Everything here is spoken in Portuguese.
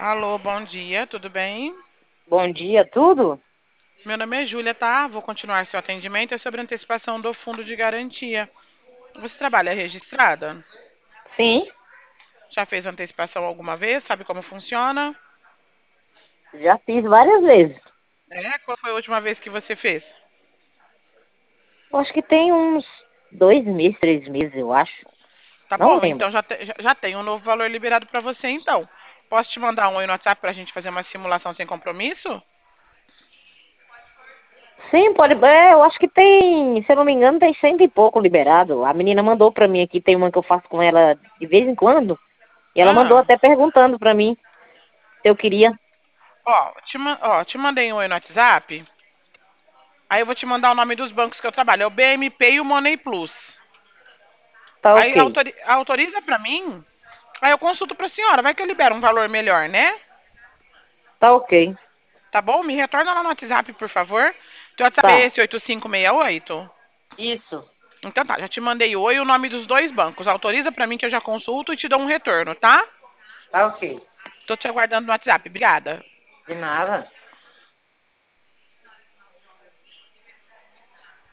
Alô, bom dia, tudo bem? Bom dia, tudo? Meu nome é Júlia, tá? Vou continuar seu atendimento. É sobre antecipação do fundo de garantia. Você trabalha registrada? Sim, Já fez antecipação alguma vez? Sabe como funciona? já fiz várias vezes. É? Qual foi a última vez que você fez? Eu acho que tem uns 2 meses, 3 meses, eu acho. Tá Não bom, lembro. então já tem um novo valor liberado para você, então. Posso te mandar um oi no WhatsApp para a gente fazer uma simulação sem compromisso? Sim, pode. Eu acho que tem, se eu não me engano, tem cento e pouco liberado. A menina mandou pra mim aqui, tem uma que eu faço com ela de vez em quando. E ela mandou Ah, até perguntando pra mim se eu queria. te mandei um oi no WhatsApp. Aí eu vou te mandar o nome dos bancos que eu trabalho. É o BMP e o Money Plus. Tá Aí ok, autoriza pra mim. Aí eu consulto pra senhora. Vai que eu libero um valor melhor, né? tá ok. Tá bom? Me retorna lá no WhatsApp, por favor. Teu WhatsApp é Tá, esse 8568? isso. Então tá, já te mandei o oi e o nome dos dois bancos. Autoriza pra mim que eu já consulto e te dou um retorno, tá? Tá ok. Tô te aguardando no WhatsApp. Obrigada. De nada.